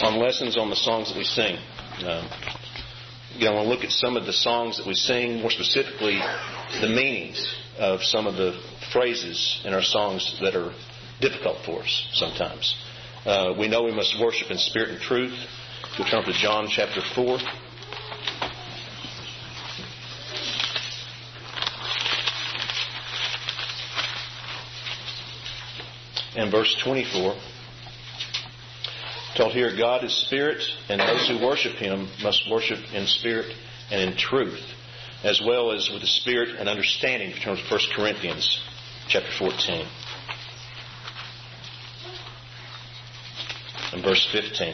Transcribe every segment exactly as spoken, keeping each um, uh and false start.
on lessons on the songs that we sing. Uh, you know, I want to look at some of the songs that we sing, more specifically the meanings of some of the phrases in our songs that are difficult for us sometimes. Uh, we know we must worship in spirit and truth. We'll turn to John chapter four. And verse twenty-four. Told here, God is spirit, and those who worship Him must worship in spirit and in truth, as well as with the spirit and understanding. In terms of First Corinthians chapter fourteen. And verse fifteen.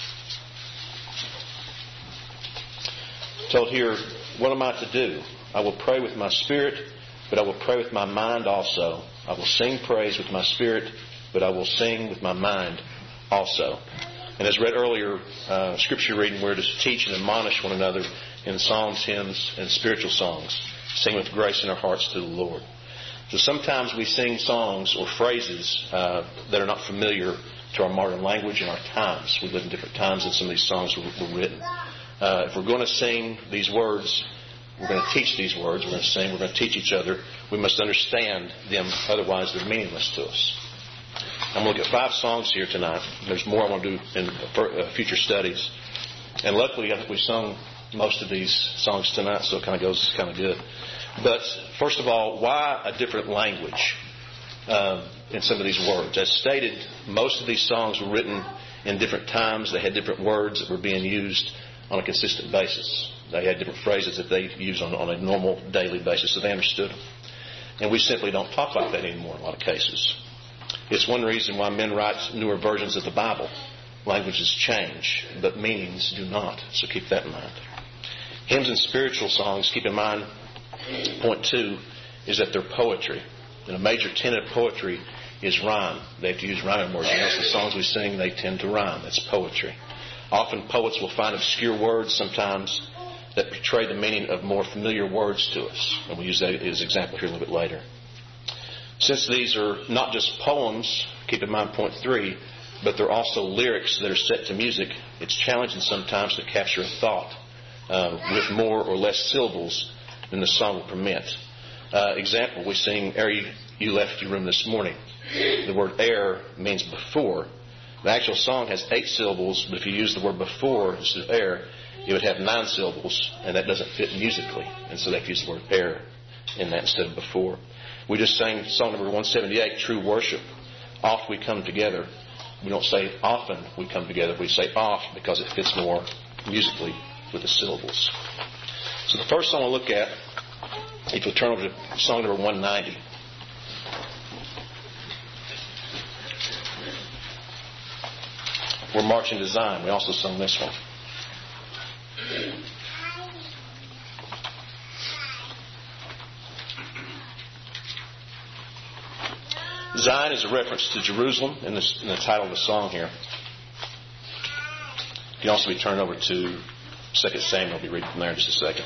Told here, what am I to do? I will pray with my spirit, but I will pray with my mind also. I will sing praise with my spirit, but I will sing with my mind also. And as read earlier, uh, scripture reading, we're to teach and admonish one another in psalms, hymns, and spiritual songs. Sing with grace in our hearts to the Lord. So sometimes we sing songs or phrases uh, that are not familiar to our modern language and our times. We live in different times and some of these songs were, were written. Uh, if we're going to sing these words, we're going to teach these words, we're going to sing, we're going to teach each other, we must understand them, otherwise they're meaningless to us. I'm going to look at five songs here tonight. There's more I want to do in future studies. And luckily, I think we sung most of these songs tonight, so it kind of goes kind of good. But first of all, why a different language uh, in some of these words? As stated, most of these songs were written in different times. They had different words that were being used on a consistent basis. They had different phrases that they used on, on a normal daily basis, so they understood them. And we simply don't talk like that anymore in a lot of cases. It's one reason why men write newer versions of the Bible. Languages change, but meanings do not. So keep that in mind. Hymns and spiritual songs, keep in mind, point two, is that they're poetry. And a major tenet of poetry is rhyme. They have to use rhyming words. And most of the songs we sing, they tend to rhyme. That's poetry. Often poets will find obscure words sometimes that portray the meaning of more familiar words to us. And we'll use that as an example here a little bit later. Since these are not just poems, keep in mind point three, but they're also lyrics that are set to music, it's challenging sometimes to capture a thought uh, with more or less syllables than the song will permit. Uh, example, we sing Ere You Left Your Room This Morning. The word ere means before. The actual song has eight syllables, but if you use the word before instead of ere, it would have nine syllables, and that doesn't fit musically. And so they have to use the word ere in that instead of before. We just sang song number one seventy-eight, True Worship. Oft we come together. We don't say often we come together. We say oft because it fits more musically with the syllables. So the first song we'll look at, if you'll turn over to song number one ninety. We're marching to Zion. We also sung this one. Zion is a reference to Jerusalem in the, in the title of the song here. You can also be turned over to Second Samuel. I'll be reading from there in just a second.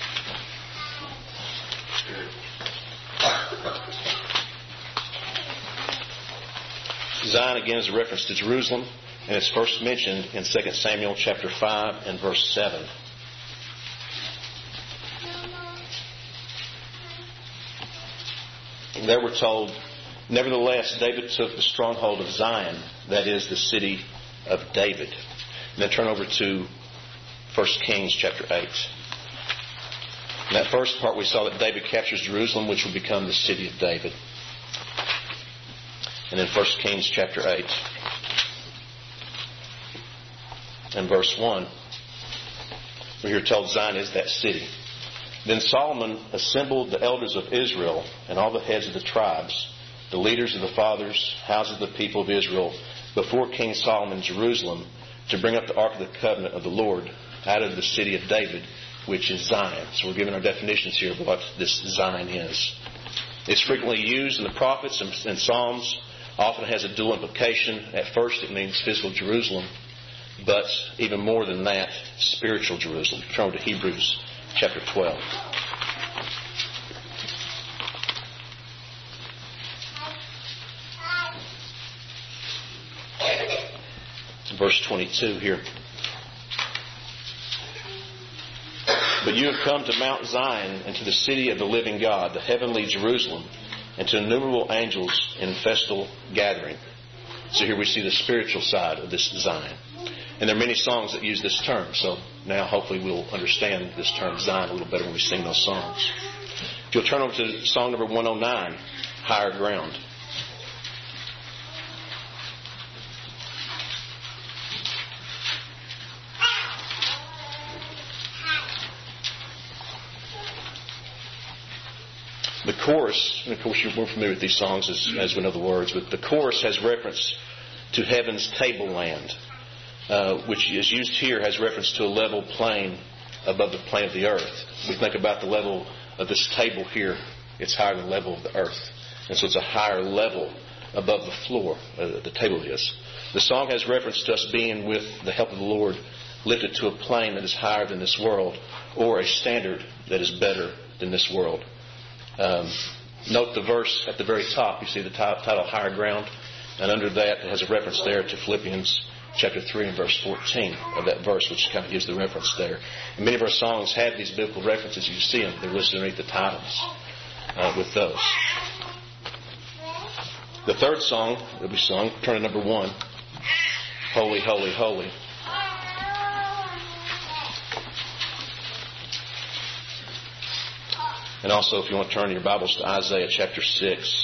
Zion again is a reference to Jerusalem, and it's first mentioned in Second Samuel chapter five and verse seven. And there we're told, nevertheless, David took the stronghold of Zion, that is, the city of David. And then turn over to First Kings chapter eight. In that first part, we saw that David captures Jerusalem, which will become the city of David. And then First Kings chapter eight and verse one, we're here told Zion is that city. Then Solomon assembled the elders of Israel and all the heads of the tribes, the leaders of the fathers, houses of the people of Israel, before King Solomon in Jerusalem, to bring up the ark of the covenant of the Lord out of the city of David, which is Zion. So we're given our definitions here of what this Zion is. It's frequently used in the prophets and, and Psalms. Often has a dual implication. At first it means physical Jerusalem, but even more than that, spiritual Jerusalem. Turn over to Hebrews chapter twelve. verse twenty-two here. But you have come to Mount Zion and to the city of the living God, the heavenly Jerusalem, and to innumerable angels in festal gathering. So here we see the spiritual side of this Zion. And there are many songs that use this term. So now hopefully we'll understand this term Zion a little better when we sing those songs. If you'll turn over to song number one oh nine, Higher Ground. The chorus, and of course you're more familiar with these songs as, as we know the words, but the chorus has reference to heaven's tableland, uh, which is used here, has reference to a level plane above the plane of the earth. We think about the level of this table here, it's higher than the level of the earth. And so it's a higher level above the floor, uh, the table is. The song has reference to us being, with the help of the Lord, lifted to a plane that is higher than this world, or a standard that is better than this world. Um, note the verse at the very top. You see the t- title Higher Ground, and under that it has a reference there to Philippians chapter three and verse fourteen of that verse, which kind of gives the reference there. And many of our songs have these biblical references. You see them. They're listed underneath the titles uh, with those. The third song that we sung, turn to number one, Holy, Holy, Holy. And also, if you want to turn your Bibles to Isaiah chapter six.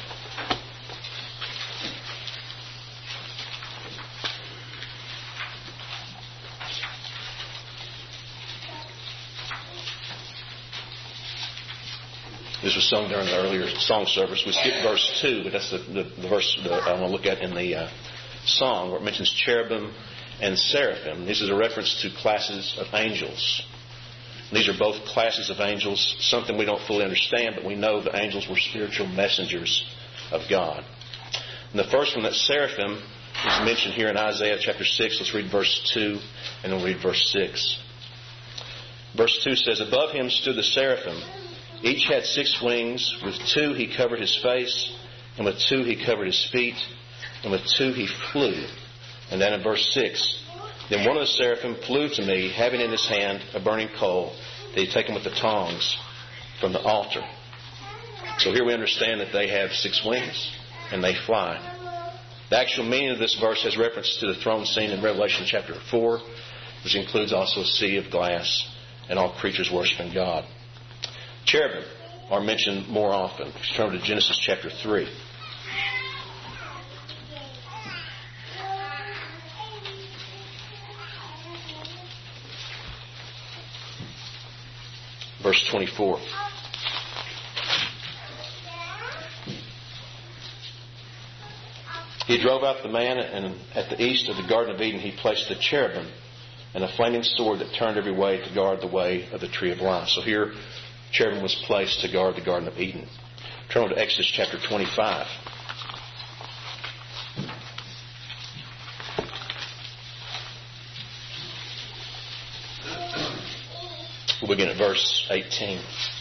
This was sung during the earlier song service. We skipped verse two, but that's the, the, the verse that I want to look at in the uh, song, where it mentions cherubim and seraphim. This is a reference to classes of angels. These are both classes of angels, something we don't fully understand, but we know the angels were spiritual messengers of God. And the first one, that seraphim, is mentioned here in Isaiah chapter six. Let's read verse two, and then we'll read verse six. Verse two says, Above him stood the seraphim. Each had six wings. With two he covered his face, and with two he covered his feet, and with two he flew. And then in verse six, Then one of the seraphim flew to me, having in his hand a burning coal that he had taken with the tongs from the altar. So here we understand that they have six wings and they fly. The actual meaning of this verse has reference to the throne scene in Revelation chapter four, which includes also a sea of glass and all creatures worshiping God. Cherubim are mentioned more often. If you turn to Genesis chapter three. Verse twenty-four. He drove out the man, and at the east of the Garden of Eden he placed the cherubim and a flaming sword that turned every way to guard the way of the tree of life. So here, cherubim was placed to guard the Garden of Eden. Turn over to Exodus chapter twenty-five. We'll begin at verse eighteen.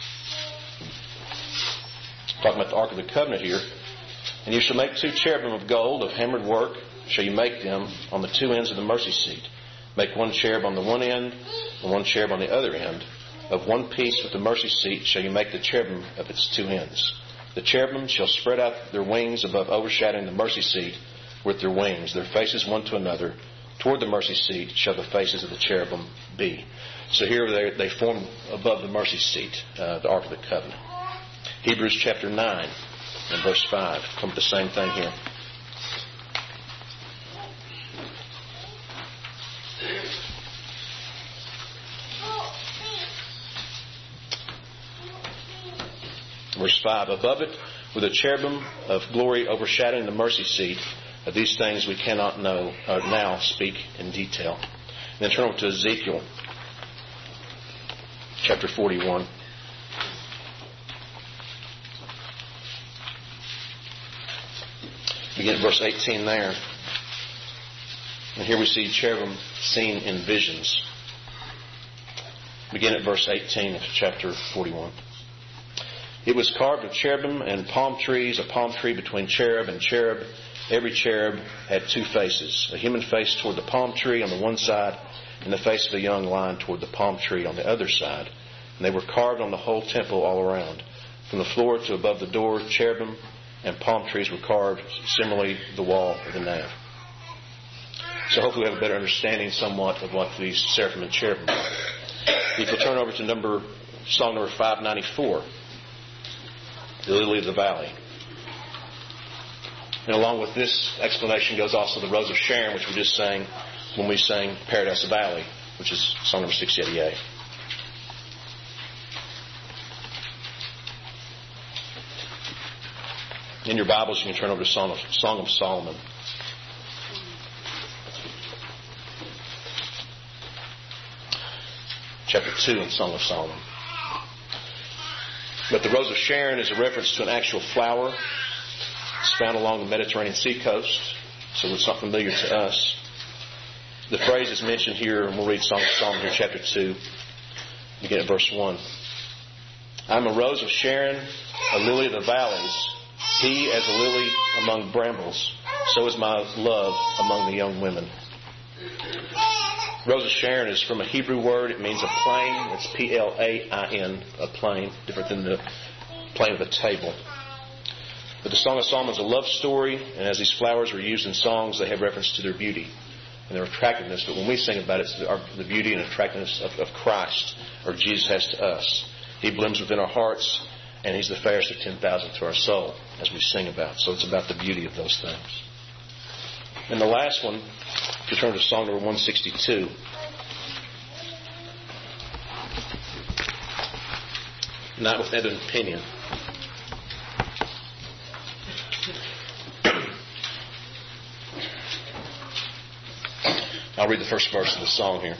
Talking about the Ark of the Covenant here. And you shall make two cherubim of gold, of hammered work, shall you make them on the two ends of the mercy seat. Make one cherub on the one end, and one cherub on the other end. Of one piece with the mercy seat shall you make the cherubim of its two ends. The cherubim shall spread out their wings above, overshadowing the mercy seat with their wings, their faces one to another. Toward the mercy seat shall the faces of the cherubim be. So here they, they form above the mercy seat, uh, the Ark of the Covenant. Hebrews chapter nine and verse five. Come to the same thing here. Verse five. Above it were the cherubim of glory overshadowing the mercy seat. Of these things we cannot know or now speak in detail. And then turn over to Ezekiel chapter forty-one. Begin at verse eighteen there. And here we see cherubim seen in visions. Begin at verse eighteen of chapter forty-one. It was carved of cherubim and palm trees, a palm tree between cherub and cherub, Every cherub had two faces, a human face toward the palm tree on the one side, and the face of a young lion toward the palm tree on the other side. And they were carved on the whole temple all around. From the floor to above the door, cherubim and palm trees were carved, similarly the wall of the nave. So hopefully we have a better understanding somewhat of what these seraphim and cherubim are. If you'll turn over to number song number five ninety-four, the Lily of the Valley. And along with this explanation goes also the Rose of Sharon, which we just sang when we sang Paradise Valley, which is song number six eighty-eight. In your Bibles, you can turn over to Song of, Song of Solomon. Chapter two in Song of Solomon. But the Rose of Sharon is a reference to an actual flower. It's found along the Mediterranean sea coast, so it's not familiar to us. The phrase is mentioned here, and we'll read Song of Solomon here, chapter two, begin at verse one. I'm a rose of Sharon, a lily of the valleys. He as a lily among brambles, so is my love among the young women. Rose of Sharon is from a Hebrew word. It means a plain. It's P L A I N, a plain, different than the plane of a table. But the Song of Solomon is a love story, and as these flowers are used in songs, they have reference to their beauty and their attractiveness. But when we sing about it, it's the, our, the beauty and attractiveness of, of Christ, or Jesus has to us. He blooms within our hearts, and He's the fairest of ten thousand to our soul, as we sing about. So it's about the beauty of those things. And the last one, if you turn to Song number one sixty-two. Not with Ebon Pinion. I'll read the first verse of the song here.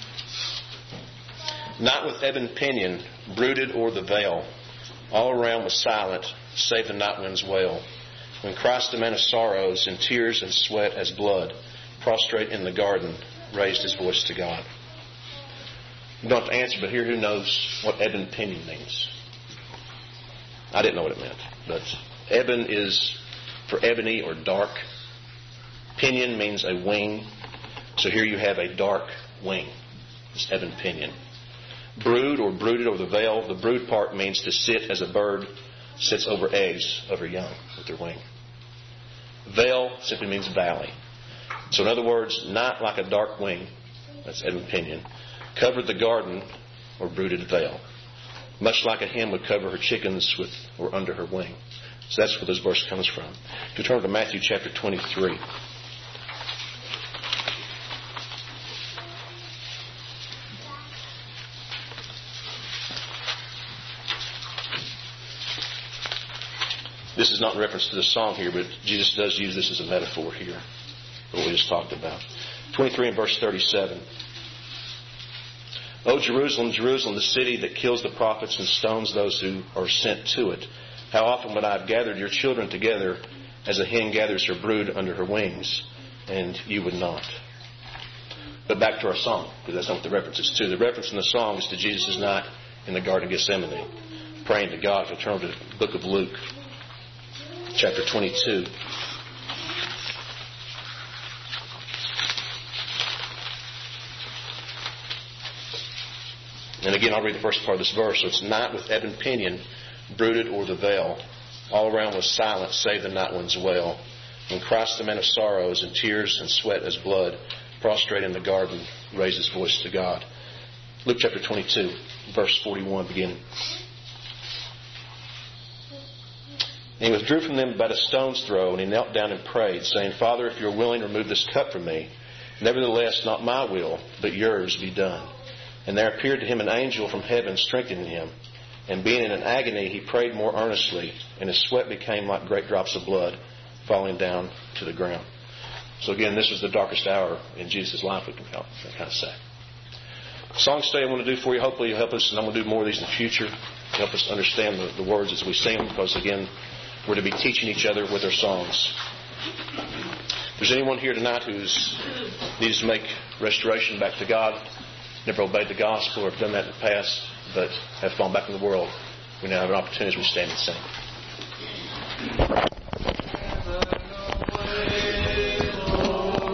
Not with ebon pinion, brooded o'er the veil. All around was silent, save the night wind's wail. When Christ, the man of sorrows, in tears and sweat as blood, prostrate in the garden, raised His voice to God. You don't have to answer, but here who knows what ebon pinion means? I didn't know what it meant, but ebon is for ebony or dark. Pinion means a wing. So here you have a dark wing. It's ebon pinion. Brood or brooded over the veil. The brood part means to sit as a bird sits over eggs of her young with their wing. Veil simply means valley. So in other words, not like a dark wing, that's ebon pinion, covered the garden or brooded veil. Much like a hen would cover her chickens with or under her wing. So that's where this verse comes from. If you turn to Matthew chapter twenty-three. This is not in reference to the song here, but Jesus does use this as a metaphor here, what we just talked about. twenty-three and verse thirty-seven. O Jerusalem, Jerusalem, the city that kills the prophets and stones those who are sent to it. How often would I have gathered your children together as a hen gathers her brood under her wings, and you would not. But back to our song, because that's not what the reference is to. The reference in the song is to Jesus' night in the Garden of Gethsemane, praying to God. If you turn to the book of Luke, chapter twenty-two. And again, I'll read the first part of this verse. So it's night with ebon pinion, brooded o'er the veil. All around was silent, save the night wind's wail. When Christ, the man of sorrows, in tears and sweat as blood, prostrate in the garden, raised His voice to God. Luke chapter twenty-two, verse forty-one, beginning. And He withdrew from them about a stone's throw, and He knelt down and prayed, saying, Father, if you're willing, remove this cup from me. Nevertheless, not my will, but yours be done. And there appeared to Him an angel from heaven, strengthening Him. And being in an agony, He prayed more earnestly, and His sweat became like great drops of blood falling down to the ground. So again, this was the darkest hour in Jesus' life, we can kind of say. Song study I want to do for you. Hopefully you'll help us, and I'm going to do more of these in the future. Help us understand the, the words as we sing them, because again, we're to be teaching each other with our songs. If there's anyone here tonight who's needs to make restoration back to God, never obeyed the gospel or have done that in the past, but have fallen back in the world, we now have an opportunity as we stand and sing.